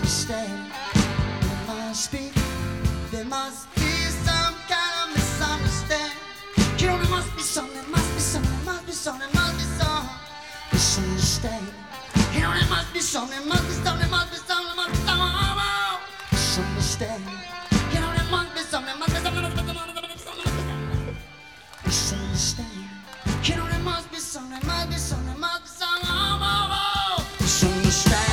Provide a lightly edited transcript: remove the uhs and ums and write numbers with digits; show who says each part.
Speaker 1: misunderstanding. There must be some kind of misunderstanding. You know there must be something, must be something, must be something, must be some misunderstanding. You know there must be something, must be something, must be something, must be some misunderstanding. You know there must be something, must be something, must be something, misunderstanding. You know there must be something, must be something, must be some misunderstanding.